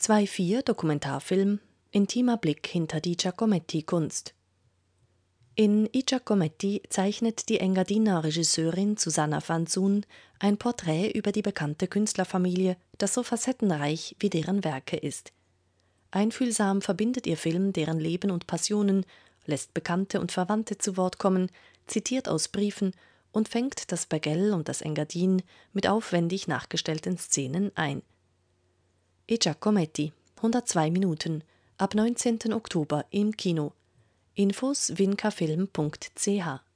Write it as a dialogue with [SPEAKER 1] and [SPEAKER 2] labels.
[SPEAKER 1] 2,4 Dokumentarfilm Intimer Blick hinter die Giacometti-Kunst. In I Giacometti zeichnet die Engadiner Regisseurin Susanna Fahnsuhn ein Porträt über die bekannte Künstlerfamilie, das so facettenreich wie deren Werke ist. Einfühlsam verbindet ihr Film deren Leben und Passionen, lässt Bekannte und Verwandte zu Wort kommen, zitiert aus Briefen und fängt das Bergell und das Engadin mit aufwendig nachgestellten Szenen ein. I Giacometti, 102 Minuten, ab 19. Oktober im Kino. Infos winkafilm.ch